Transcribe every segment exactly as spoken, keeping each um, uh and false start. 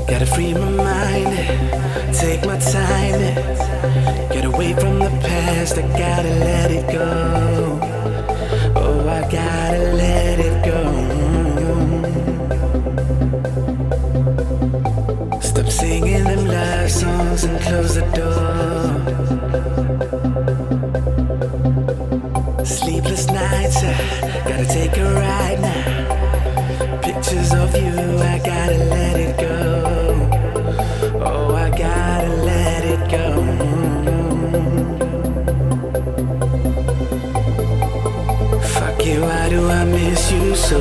Gotta free my mind, take my time, get away from the past, I gotta let it go. Oh, I gotta let it go. Stop singing them love songs and close the door. Sleepless nights, I gotta take a ride now. Pictures of you, I gotta let it go. Oh, I gotta let it go. Fuck you, why do I miss you so?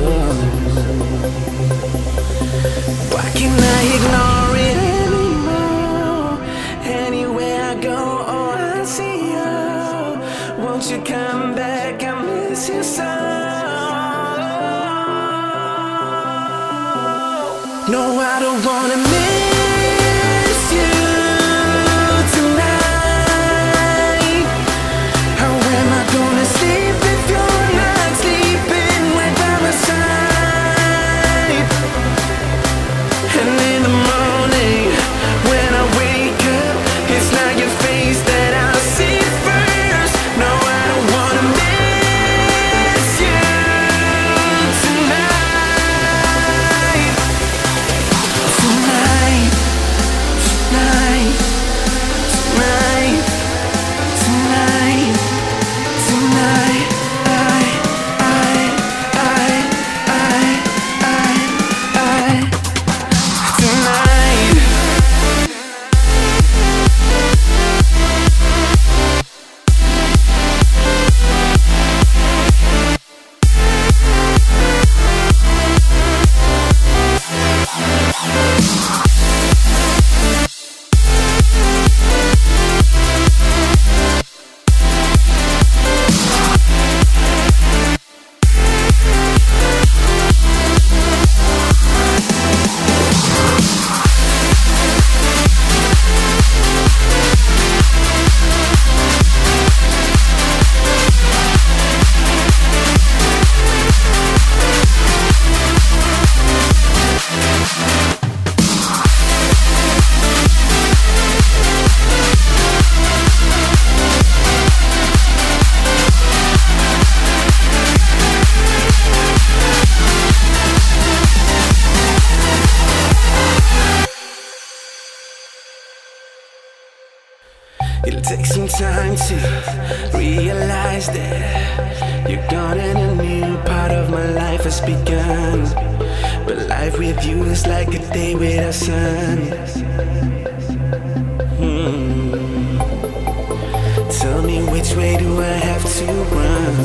Why can't I ignore it anymore? Anywhere I go, oh, I see you. Won't you come back? I miss you so. No, I don't wanna miss you tonight. How am I gonna sleep if you're not sleeping right by my side? And in the morning, when I wake up, it's not your face that I see first. No, I don't wanna miss you tonight. Tonight, tonight, tonight, tonight, tonight, I, I, I, I, I, I, tonight. It'll take some time to realize that you're gone and a new part of my life has begun. But life with you is like a day without sun. hmm. Tell me, which way do I have to run?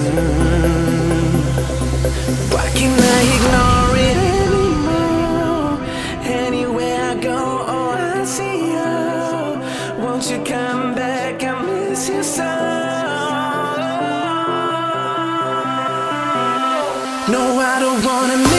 Why can't I ignore it anymore? Anywhere I go, oh, I see you. Won't you come back? I miss you so. No, I don't wanna